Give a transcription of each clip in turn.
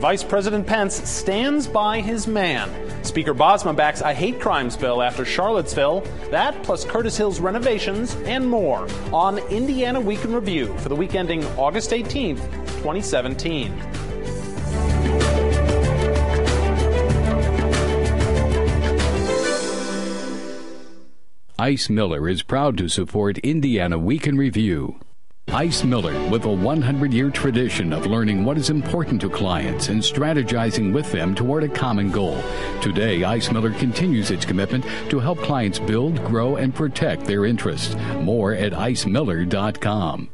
Vice President Pence stands by his man. Speaker Bosma backs a hate crimes bill after Charlottesville. That, plus Curtis Hill's renovations and more on Indiana Week in Review for the week ending August 18th, 2017. Ice Miller is proud to support Indiana Week in Review. Ice Miller, with a 100-year tradition of learning what is important to clients and strategizing with them toward a common goal. Today, Ice Miller continues its commitment to help clients build, grow, and protect their interests. More at icemiller.com.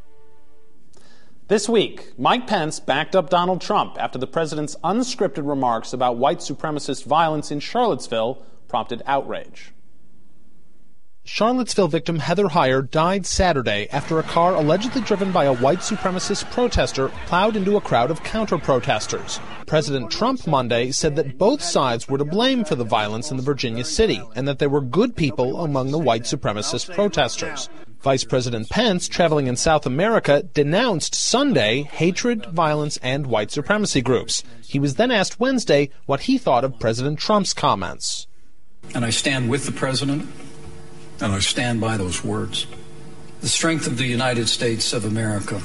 This week, Mike Pence backed up Donald Trump after the president's unscripted remarks about white supremacist violence in Charlottesville prompted outrage. Charlottesville victim Heather Heyer died Saturday after a car allegedly driven by a white supremacist protester plowed into a crowd of counter-protesters. President Trump Monday said that both sides were to blame for the violence in the Virginia city and that there were good people among the white supremacist protesters. Vice President Pence, traveling in South America, denounced Sunday hatred, violence, and white supremacy groups. He was then asked Wednesday what he thought of President Trump's comments. And I stand with the president. And I stand by those words. The strength of the United States of America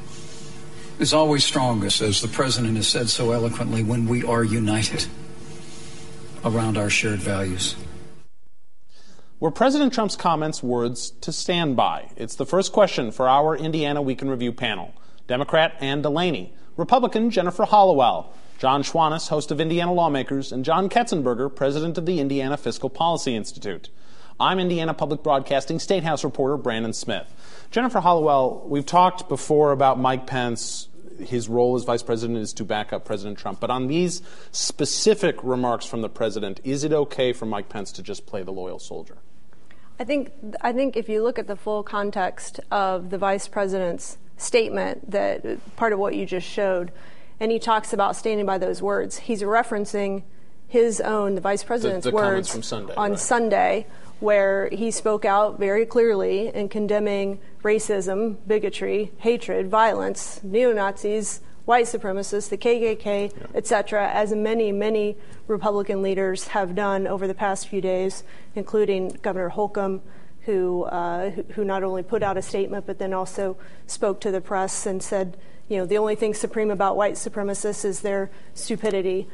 is always strongest, as the President has said so eloquently, when we are united around our shared values. Were President Trump's comments words to stand by? It's the first question for our Indiana Week in Review panel. Democrat Ann Delaney, Republican Jennifer Hallowell, John Schwannis, host of Indiana Lawmakers, and John Ketzenberger, president of the Indiana Fiscal Policy Institute. I'm Indiana Public Broadcasting State House reporter Brandon Smith. Jennifer Hallowell, we've talked before about Mike Pence. His role as vice president is to back up President Trump. But on these specific remarks from the president, is it okay for Mike Pence to just play the loyal soldier? I think if you look at the full context of the vice president's statement, that part of what you just showed, and he talks about standing by those words, he's referencing his own, the vice president's words from Sunday, on right. Sunday, where he spoke out very clearly in condemning racism, bigotry, hatred, violence, neo-Nazis, white supremacists, the KKK, etc., as many, many Republican leaders have done over the past few days, including Governor Holcomb, who not only put out a statement but then also spoke to the press and said, the only thing supreme about white supremacists is their stupidity.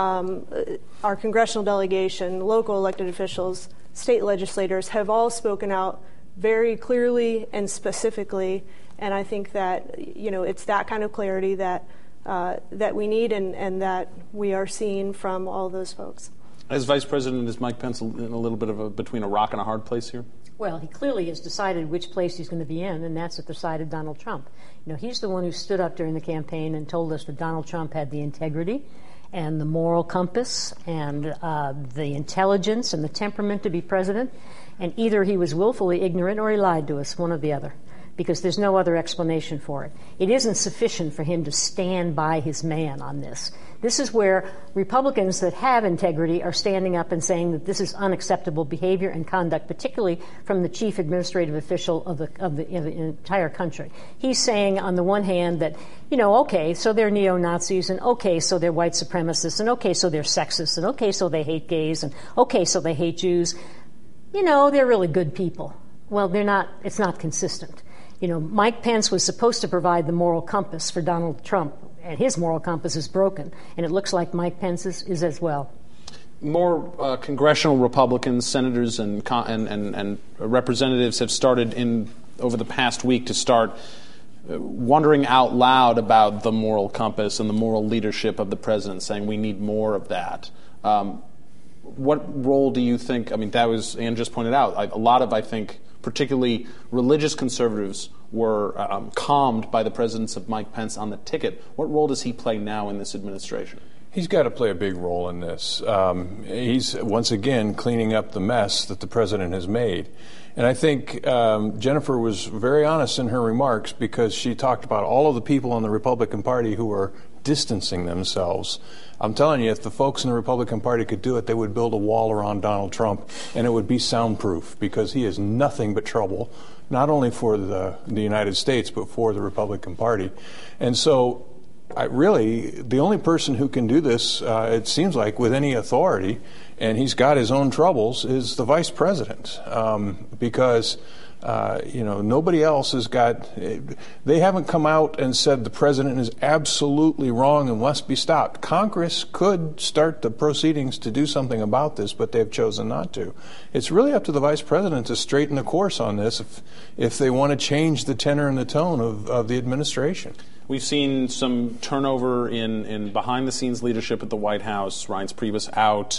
Our congressional delegation, local elected officials, state legislators have all spoken out very clearly and specifically, and I think that it's that kind of clarity that we need and that we are seeing from all those folks. As Vice President, is Mike Pence in a little bit of between a rock and a hard place here? Well, he clearly has decided which place he's going to be in, and that's at the side of Donald Trump. He's the one who stood up during the campaign and told us that Donald Trump had the integrity and the moral compass and the intelligence and the temperament to be president, and either he was willfully ignorant or he lied to us, one or the other, because there's no other explanation for it. It isn't sufficient for him to stand by his man on this. This is where Republicans that have integrity are standing up and saying that this is unacceptable behavior and conduct, particularly from the chief administrative official of the entire country. He's saying, on the one hand, that, okay, so they're neo-Nazis, and okay, so they're white supremacists, and okay, so they're sexist, and okay, so they hate gays, and okay, so they hate Jews. They're really good people. Well, they're not. It's not consistent. Mike Pence was supposed to provide the moral compass for Donald Trump, and his moral compass is broken, and it looks like Mike Pence is as well. More congressional Republicans, senators, and representatives have started over the past week to start wondering out loud about the moral compass and the moral leadership of the president, saying we need more of that. What role do you think? That was, Ann just pointed out, a lot of, I think, particularly religious conservatives were calmed by the presence of Mike Pence on the ticket. What role does he play now in this administration? He's got to play a big role in this. He's, once again, cleaning up the mess that the president has made. And I think Jennifer was very honest in her remarks, because she talked about all of the people in the Republican Party who are distancing themselves. I'm telling you, if the folks in the Republican Party could do it, they would build a wall around Donald Trump, and it would be soundproof, because he is nothing but trouble, not only for the United States, but for the Republican Party. And so really, the only person who can do this, it seems like, with any authority, and he's got his own troubles, is the vice president, because nobody else has got. They haven't come out and said the president is absolutely wrong and must be stopped. Congress could start the proceedings to do something about this, but they've chosen not to. It's really up to the vice president to straighten the course on this if they want to change the tenor and the tone of the administration. We've seen some turnover in behind-the-scenes leadership at the White House. Reince Priebus out.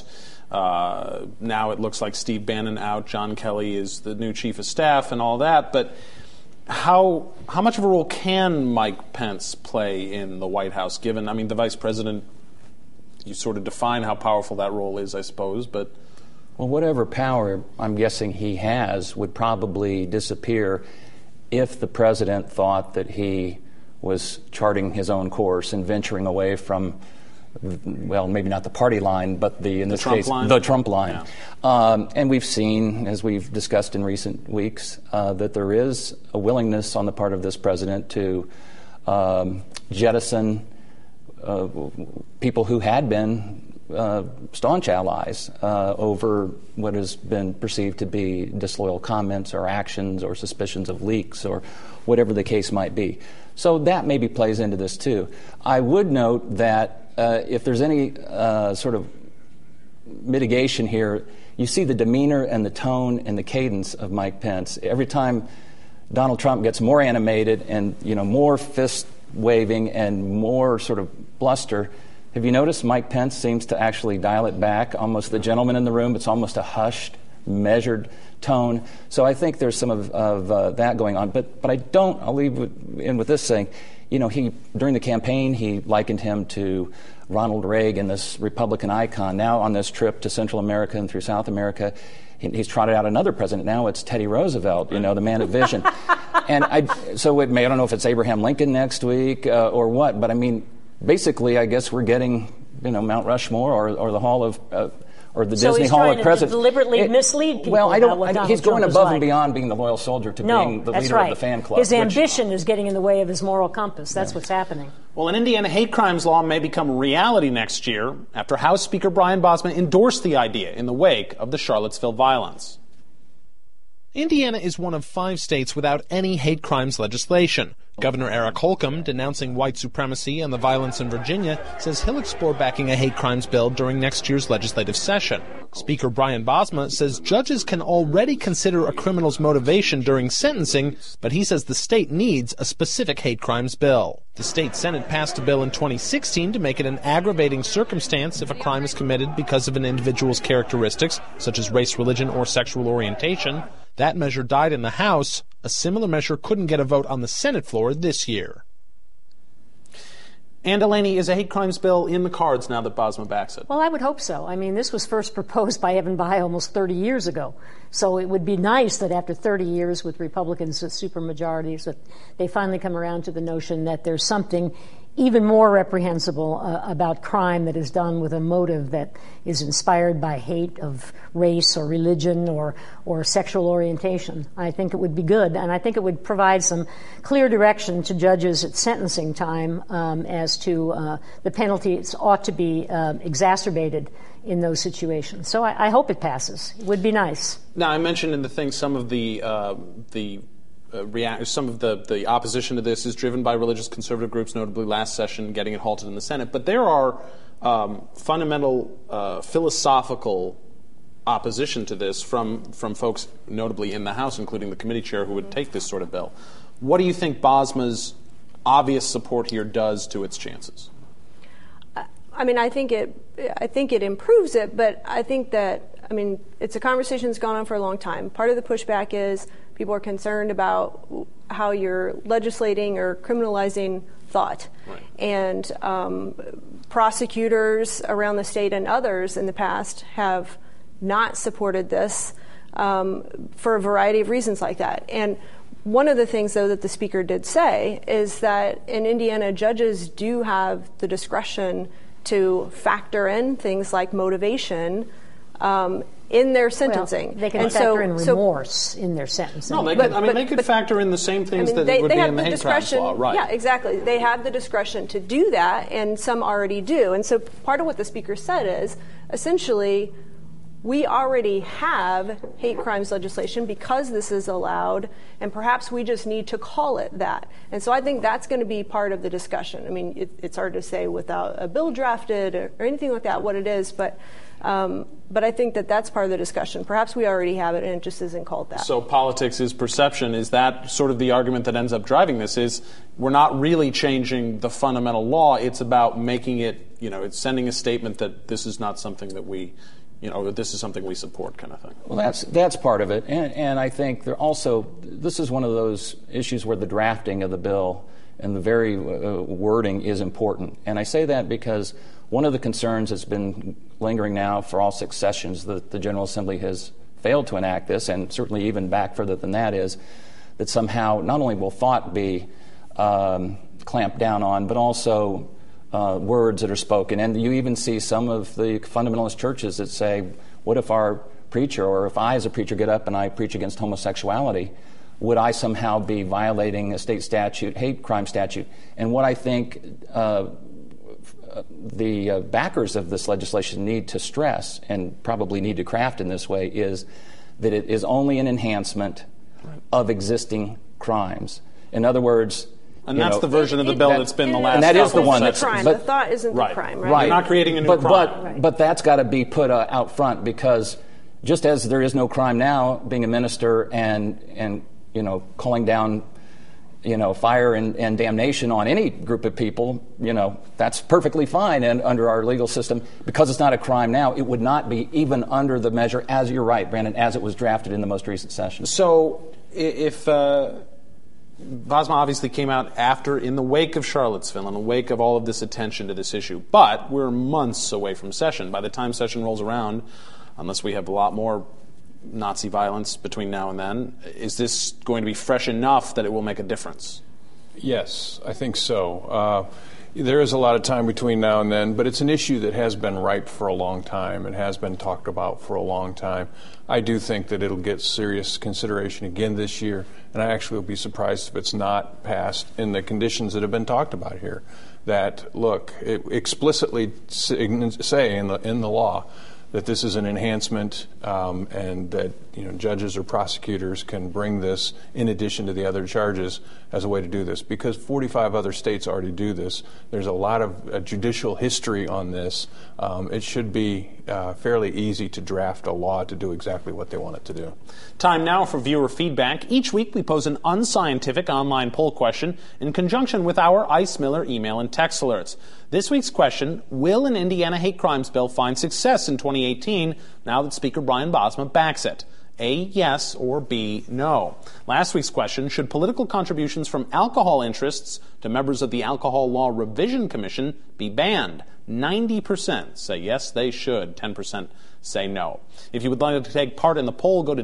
Now it looks like Steve Bannon out. John Kelly is the new chief of staff and all that. But how much of a role can Mike Pence play in the White House, given, the vice president, you sort of define how powerful that role is, I suppose, but... Well, whatever power I'm guessing he has would probably disappear if the president thought that he was charting his own course and venturing away from, well, maybe not the party line, but the Trump line. Yeah. And we've seen, as we've discussed in recent weeks, that there is a willingness on the part of this president to jettison people who had been staunch allies over what has been perceived to be disloyal comments or actions or suspicions of leaks or whatever the case might be. So that maybe plays into this too. I would note that if there's any sort of mitigation here, you see the demeanor and the tone and the cadence of Mike Pence. Every time Donald Trump gets more animated and more fist waving and more sort of bluster, have you noticed Mike Pence seems to actually dial it back, almost the gentleman in the room? It's almost a hushed, measured tone. So I think there's some of that going on. But I'll leave in with this saying, he during the campaign, he likened him to Ronald Reagan, this Republican icon. Now on this trip to Central America and through South America, he's trotted out another president. Now it's Teddy Roosevelt, the man of vision. And I don't know if it's Abraham Lincoln next week or what, but basically, I guess we're getting, Mount Rushmore or the Hall of, or the Disney Hall of Presidents. So he's trying to deliberately mislead people. Well, Trump he's going above and beyond being the loyal soldier to being the leader of the fan club. His ambition is getting in the way of his moral compass. That's what's happening. Well, an Indiana hate crimes law may become reality next year after House Speaker Brian Bosma endorsed the idea in the wake of the Charlottesville violence. Indiana is one of 5 states without any hate crimes legislation. Governor Eric Holcomb, denouncing white supremacy and the violence in Virginia, says he'll explore backing a hate crimes bill during next year's legislative session. Speaker Brian Bosma says judges can already consider a criminal's motivation during sentencing, but he says the state needs a specific hate crimes bill. The state Senate passed a bill in 2016 to make it an aggravating circumstance if a crime is committed because of an individual's characteristics, such as race, religion, or sexual orientation. That measure died in the House. A similar measure couldn't get a vote on the Senate floor this year. And Delaney, is a hate crimes bill in the cards now that Bosma backs it? Well, I would hope so. This was first proposed by Evan Bayh almost 30 years ago. So it would be nice that after 30 years with Republicans with supermajorities, that they finally come around to the notion that there's something even more reprehensible about crime that is done with a motive that is inspired by hate of race or religion or sexual orientation. I think it would be good, and I think it would provide some clear direction to judges at sentencing time as to the penalties ought to be exacerbated in those situations. So I hope it passes. It would be nice. Now, I mentioned in the thing some of the opposition to this is driven by religious conservative groups, notably last session getting it halted in the Senate. But there are fundamental philosophical opposition to this from folks notably in the House, including the committee chair who would take this sort of bill. What do you think Bosma's obvious support here does to its chances? I think it improves it, but I think that it's a conversation that's gone on for a long time. Part of the pushback is people are concerned about how you're legislating or criminalizing thought. Right. And prosecutors around the state and others in the past have not supported this for a variety of reasons like that. And one of the things, though, that the speaker did say is that in Indiana, judges do have the discretion to factor in things like motivation in their sentencing. Well, they can factor in remorse in their sentencing. No, they could factor in the same things that would be in the hate crimes law, right? Yeah, exactly. They have the discretion to do that, and some already do. And so part of what the Speaker said is, essentially, we already have hate crimes legislation because this is allowed, and perhaps we just need to call it that. And so I think that's going to be part of the discussion. I mean, it's hard to say without a bill drafted or anything like that what it is, but I think that's part of the discussion. Perhaps we already have it and it just isn't called that. So politics is perception. Is that sort of the argument that ends up driving this? Is we're not really changing the fundamental law. It's about making it, it's sending a statement that this is not something that we, that this is something we support, kind of thing. Well, that's part of it. And I think this is one of those issues where the drafting of the bill and the very wording is important. And I say that because one of the concerns that's been lingering now for all 6 sessions that the General Assembly has failed to enact this, and certainly even back further than that, is that somehow not only will thought be clamped down on, but also words that are spoken. And you even see some of the fundamentalist churches that say, what if our preacher, or if I as a preacher get up and I preach against homosexuality, would I somehow be violating a state statute, hate crime statute? And what I think the backers of this legislation need to stress, and probably need to craft in this way, is that it is only an enhancement of existing crimes. In other words, and that's the version of the bill that's been the last. And that is the one that's crime. The thought isn't the crime, right? You're not creating a new crime. But that's got to be put out front, because just as there is no crime now being a minister and calling down fire and damnation on any group of people, that's perfectly fine and under our legal system. Because it's not a crime now, it would not be even under the measure, as you're right, Brandon, as it was drafted in the most recent session. So if Bosma obviously came out in the wake of Charlottesville, in the wake of all of this attention to this issue, but we're months away from session. By the time session rolls around, unless we have a lot more Nazi violence between now and then, is this going to be fresh enough that it will make a difference? Yes, I think so. There is a lot of time between now and then, but it's an issue that has been ripe for a long time and has been talked about for a long time. I do think that it'll get serious consideration again this year, and I actually will be surprised if it's not passed in the conditions that have been talked about here. That, look, it explicitly say in the law that this is an enhancement, and that judges or prosecutors can bring this in addition to the other charges as a way to do this. Because 45 other states already do this. There's a lot of judicial history on this. It should be fairly easy to draft a law to do exactly what they want it to do. Time now for viewer feedback. Each week we pose an unscientific online poll question in conjunction with our Ice Miller email and text alerts. This week's question: will an Indiana hate crimes bill find success in 2018 now that Speaker Brian Bosma backs it? A, yes, or B, no. Last week's question: should political contributions from alcohol interests to members of the Alcohol Law Revision Commission be banned? 90% say yes, they should. 10% say no. If you would like to take part in the poll, go to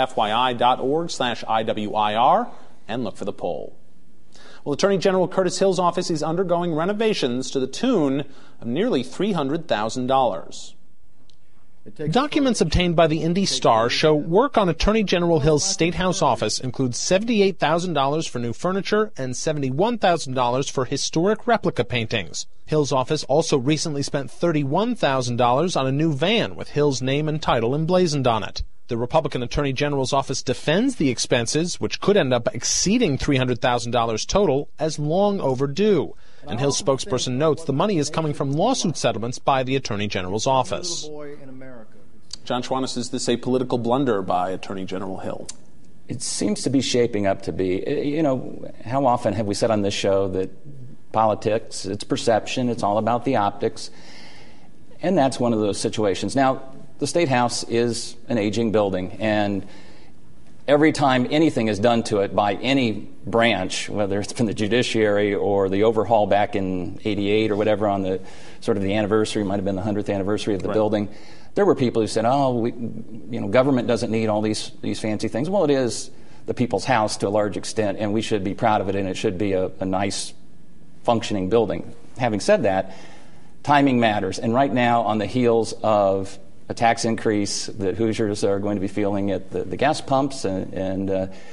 wfyi.org/IWIR and look for the poll. Well, Attorney General Curtis Hill's office is undergoing renovations to the tune of nearly $300,000. Documents obtained by the Indy Star show work on Attorney General Hill's State House office includes $78,000 for new furniture and $71,000 for historic replica paintings. Hill's office also recently spent $31,000 on a new van with Hill's name and title emblazoned on it. The Republican Attorney General's office defends the expenses, which could end up exceeding $300,000 total, as long overdue. And Hill's spokesperson notes the money is coming from lawsuit settlements by the Attorney General's office. John Schwantes, is this a political blunder by Attorney General Hill? It seems to be shaping up to be. How often have we said on this show that politics, it's perception, it's all about the optics, and that's one of those situations. Now, the State House is an aging building, and every time anything is done to it by any branch, whether it's from the judiciary or the overhaul back in '88 or whatever on the sort of the anniversary, might have been the 100th anniversary of the building, there were people who said, government doesn't need all these fancy things. Well, it is the people's house to a large extent, and we should be proud of it, and it should be a nice, functioning building. Having said that, timing matters, and right now, on the heels of a tax increase that Hoosiers are going to be feeling at the gas pumps, and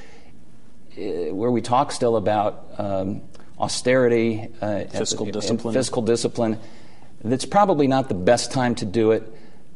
where we talk still about austerity, fiscal discipline, that's probably not the best time to do it.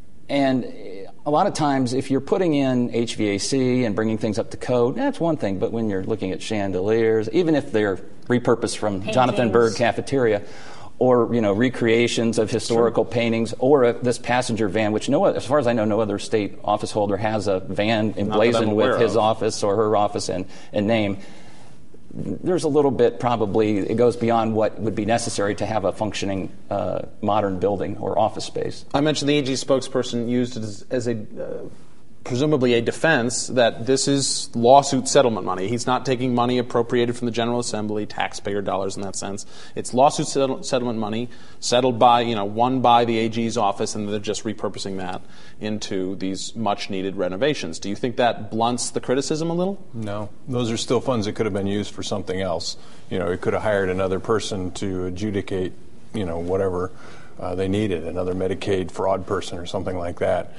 And a lot of times, if you're putting in HVAC and bringing things up to code, that's one thing. But when you're looking at chandeliers, even if they're repurposed from paintings. Jonathan Berg cafeteria, or recreations of historical paintings, or this passenger van, which as far as I know, no other state office holder has a van emblazoned with his office or her office and name. There's a little bit, probably, it goes beyond what would be necessary to have a functioning modern building or office space. I mentioned the AG spokesperson used it as a presumably a defense that this is lawsuit settlement money. He's not taking money appropriated from the General Assembly, taxpayer dollars in that sense. It's lawsuit settlement money settled by, won by the AG's office, and they're just repurposing that into these much-needed renovations. Do you think that blunts the criticism a little? No. Those are still funds that could have been used for something else. It could have hired another person to adjudicate, whatever they needed, another Medicaid fraud person or something like that.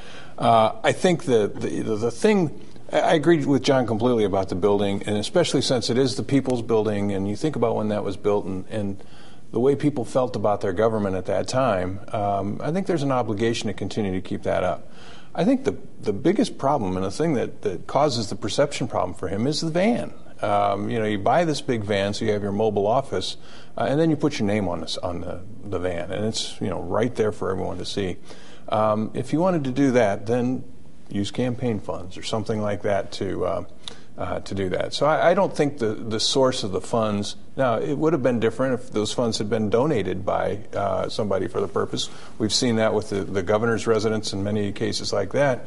I think the thing, I agree with John completely about the building, and especially since it is the people's building, and you think about when that was built and the way people felt about their government at that time, I think there's an obligation to continue to keep that up. I think the biggest problem, and the thing that causes the perception problem for him, is the van. You buy this big van so you have your mobile office, and then you put your name on the van, and it's right there for everyone to see. If you wanted to do that, then use campaign funds or something like that to do that. So I don't think the source of the funds. Now, it would have been different if those funds had been donated by somebody for the purpose. We've seen that with the governor's residence in many cases like that.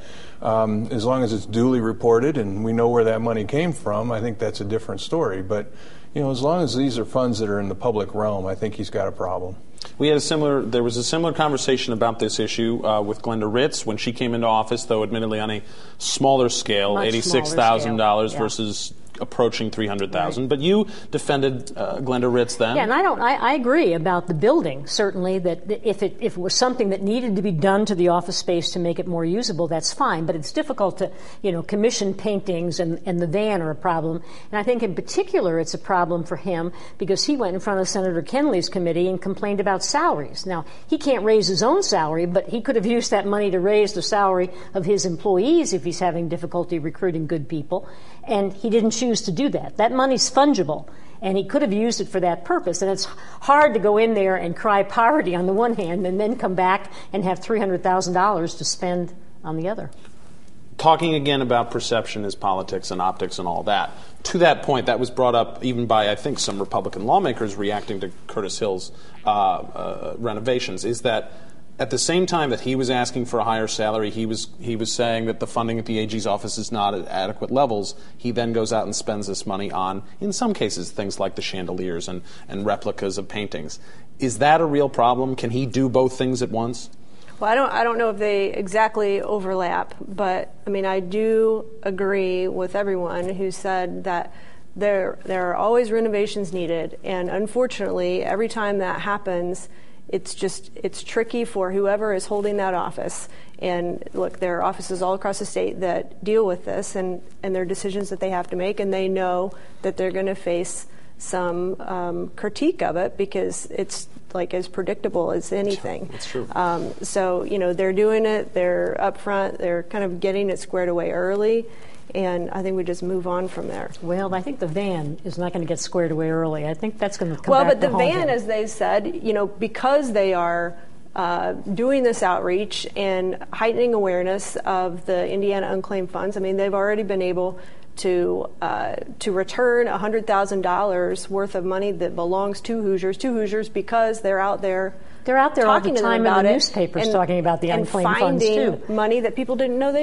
As long as it's duly reported and we know where that money came from, I think that's a different story. But as long as these are funds that are in the public realm, I think he's got a problem. There was a similar conversation about this issue with Glenda Ritz when she came into office, though admittedly on a smaller scale, $86,000 versus approaching $300,000. Right. But you defended Glenda Ritz then. Yeah, and I agree about the building, certainly, that if it was something that needed to be done to the office space to make it more usable, that's fine. But it's difficult to, commission paintings, and the van are a problem. And I think in particular it's a problem for him because he went in front of Senator Kenley's committee and complained about salaries. Now, he can't raise his own salary, but he could have used that money to raise the salary of his employees if he's having difficulty recruiting good people. And he didn't choose to do that. That money's fungible, and he could have used it for that purpose. And it's hard to go in there and cry poverty on the one hand and then come back and have $300,000 to spend on the other. Talking again about perception as politics and optics and all that, to that point, that was brought up even by, I think, some Republican lawmakers reacting to Curtis Hill's renovations, is that at the same time that he was asking for a higher salary, he was saying that the funding at the AG's office is not at adequate levels. He then goes out and spends this money on, in some cases, things like the chandeliers and replicas of paintings. Is that a real problem? Can he do both things at once? Well, I don't know if they exactly overlap, but I do agree with everyone who said that there are always renovations needed, and unfortunately, every time that happens, it's tricky for whoever is holding that office. And look, there are offices all across the state that deal with this, and there are decisions that they have to make, and they know that they're going to face some critique of it because it's like as predictable as anything. That's true. So they're doing it. They're up front. They're kind of getting it squared away early. And I think we just move on from there. Well, I think the van is not going to get squared away early. I think that's going to come back. Well, but the van, as they said, because they are doing this outreach and heightening awareness of the Indiana unclaimed funds, they've already been able to return $100,000 worth of money that belongs to Hoosiers because they're out there. They're out there all the time in the newspapers talking about the unclaimed funds too. And finding money that people didn't know they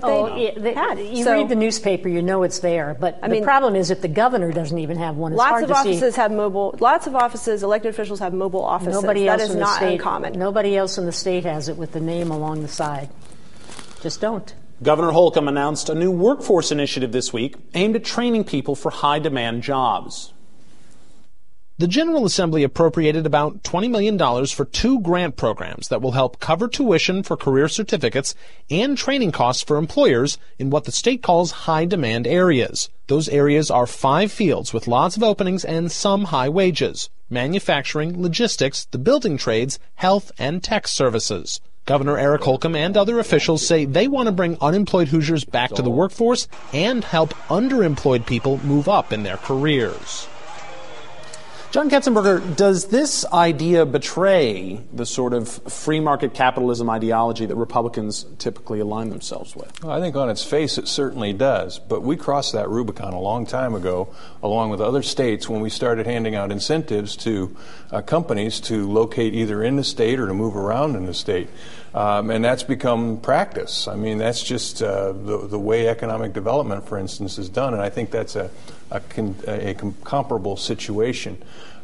had. You read the newspaper, you know it's there. But the problem is if the governor doesn't even have one, it's hard to see. Lots of offices, elected officials have mobile offices. That is not uncommon. Nobody else in the state has it with the name along the side. Just don't. Governor Holcomb announced a new workforce initiative this week aimed at training people for high-demand jobs. The General Assembly appropriated about $20 million for 2 grant programs that will help cover tuition for career certificates and training costs for employers in what the state calls high-demand areas. Those areas are 5 fields with lots of openings and some high wages: manufacturing, logistics, the building trades, health, and tech services. Governor Eric Holcomb and other officials say they want to bring unemployed Hoosiers back to the workforce and help underemployed people move up in their careers. John Ketzenberger, does this idea betray the sort of free market capitalism ideology that Republicans typically align themselves with? Well, I think on its face it certainly does, but we crossed that Rubicon a long time ago, along with other states, when we started handing out incentives to companies to locate either in the state or to move around in the state. And that's become practice. I mean, that's just the way economic development, for instance, is done, and I think that's a comparable situation.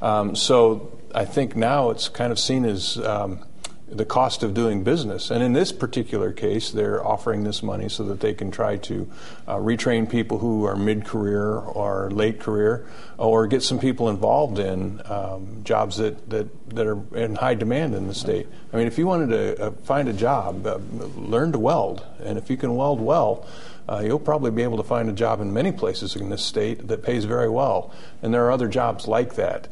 So I think now it's kind of seen as the cost of doing business. And in this particular case, they're offering this money so that they can try to retrain people who are mid-career or late career, or get some people involved in jobs that are in high demand in the state. I mean, if you wanted to find a job, learn to weld. And if you can weld well, you'll probably be able to find a job in many places in this state that pays very well. And there are other jobs like that.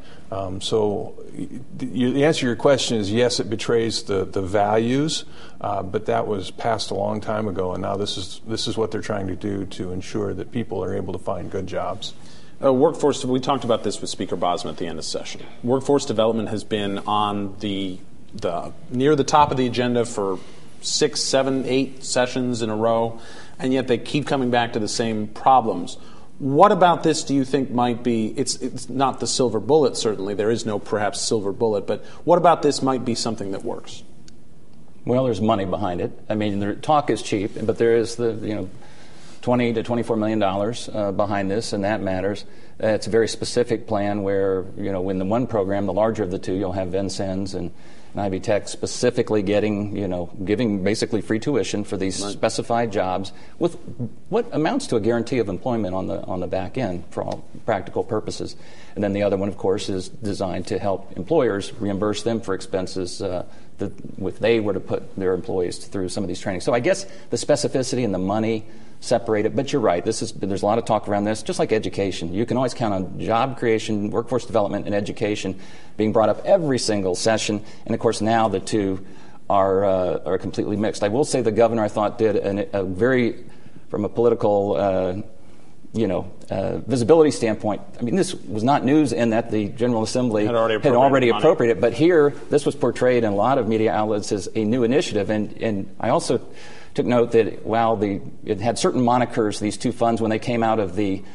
So the answer to your question is yes, it betrays the values, but that was passed a long time ago, and now this is what they're trying to do to ensure that people are able to find good jobs. Workforce, we talked about this with Speaker Bosman at the end of session. Workforce development has been on the near the top of the agenda for 6, 7, 8 sessions in a row, and yet they keep coming back to the same problems. What about this do you think might be, it's not the silver bullet, certainly, there is no perhaps silver bullet, but what about this might be something that works? Well, there's money behind it. I mean, the talk is cheap, but there is the, $20 to $24 million behind this, and that matters. It's a very specific plan where, in the one program, the larger of the two, you'll have Vincennes and Ivy Tech specifically giving basically free tuition for these specified jobs with what amounts to a guarantee of employment on the back end for all practical purposes. And then the other one, of course, is designed to help employers reimburse them for expenses if they were to put their employees through some of these trainings. So I guess the specificity and the money separate it, but you're right. There's a lot of talk around this, just like education. You can always count on job creation, workforce development, and education being brought up every single session. And of course, now the two are completely mixed. I will say the governor, I thought, did a very, from a political, visibility standpoint. I mean, this was not news in that the General Assembly had already appropriated it, but here this was portrayed in a lot of media outlets as a new initiative. And I also took note that while it had certain monikers, these two funds, when they came out of the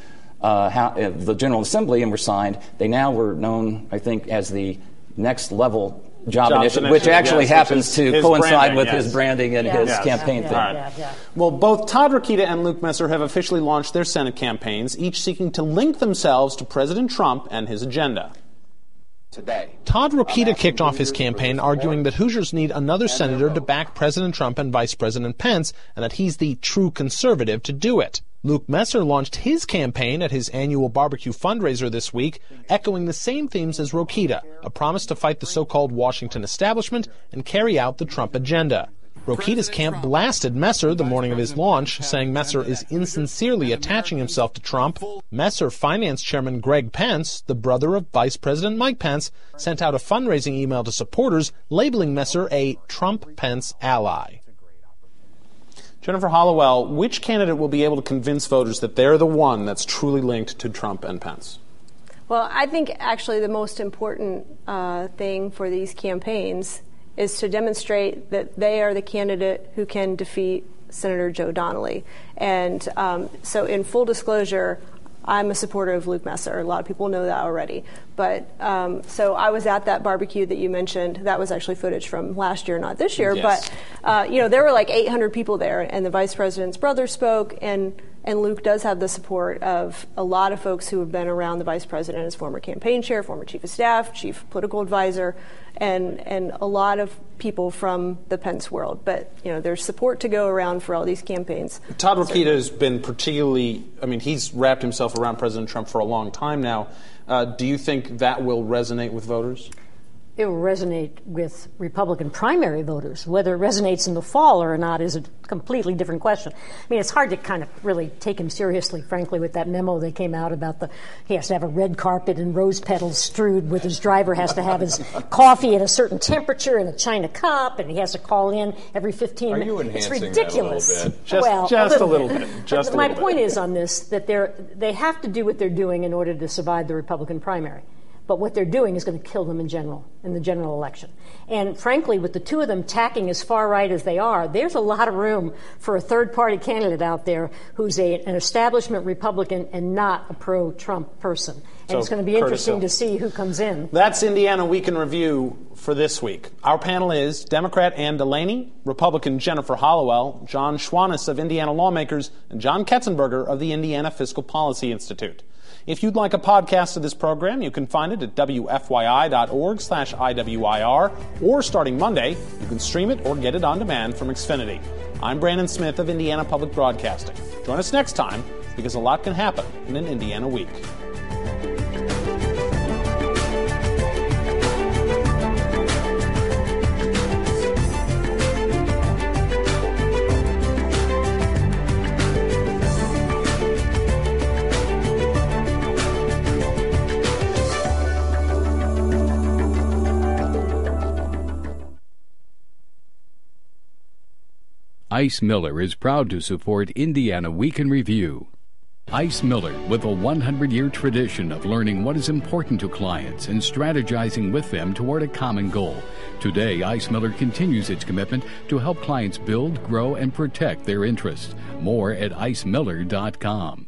General Assembly and were signed, they now were known, I think, as the Next Level Job Initiative, which actually happens to coincide with his branding and his campaign thing. Yeah. Well, both Todd Rokita and Luke Messer have officially launched their Senate campaigns, each seeking to link themselves to President Trump and his agenda. Today, Todd Rokita kicked off his campaign arguing that Hoosiers need another senator to back President Trump and Vice President Pence, and that he's the true conservative to do it. Luke Messer launched his campaign at his annual barbecue fundraiser this week, echoing the same themes as Rokita, a promise to fight the so-called Washington establishment and carry out the Trump agenda. Rokita's camp blasted Messer the morning of his launch, saying Messer is insincerely attaching himself to Trump. Messer Finance Chairman Greg Pence, the brother of Vice President Mike Pence, sent out a fundraising email to supporters labeling Messer a Trump-Pence ally. Jennifer Hollowell, which candidate will be able to convince voters that they're the one that's truly linked to Trump and Pence? Well, I think actually the most important thing for these campaigns is to demonstrate that they are the candidate who can defeat Senator Joe Donnelly. And so in full disclosure, I'm a supporter of Luke Messer. A lot of people know that already. But so I was at that barbecue that you mentioned. That was actually footage from last year, not this year. Yes. But, there were like 800 people there, and the vice president's brother spoke, and Luke does have the support of a lot of folks who have been around the vice president as former campaign chair, former chief of staff, chief political advisor, and a lot of people from the Pence world. But, there's support to go around for all these campaigns. Todd Rokita has been particularly, he's wrapped himself around President Trump for a long time now. Do you think that will resonate with voters? It will resonate with Republican primary voters. Whether it resonates in the fall or not is a completely different question. I mean, it's hard to kind of really take him seriously, frankly, with that memo that came out about he has to have a red carpet and rose petals strewed with his driver has to have his coffee at a certain temperature in a china cup, and he has to call in every 15 minutes. Are you enhancing it's ridiculous. that a little bit? Just a little bit. Just my point is on this that they have to do what they're doing in order to survive the Republican primary. But what they're doing is going to kill them in the general election. And frankly, with the two of them tacking as far right as they are, there's a lot of room for a third-party candidate out there who's an establishment Republican and not a pro-Trump person. And so it's going to be interesting to see who comes in. That's Indiana Week in Review for this week. Our panel is Democrat Ann Delaney, Republican Jennifer Hallowell, John Schwantes of Indiana Lawmakers, and John Ketzenberger of the Indiana Fiscal Policy Institute. If you'd like a podcast of this program, you can find it at wfyi.org/IWIR, or starting Monday, you can stream it or get it on demand from Xfinity. I'm Brandon Smith of Indiana Public Broadcasting. Join us next time, because a lot can happen in an Indiana week. Ice Miller is proud to support Indiana Week in Review. Ice Miller, with a 100-year tradition of learning what is important to clients and strategizing with them toward a common goal. Today, Ice Miller continues its commitment to help clients build, grow, and protect their interests. More at icemiller.com.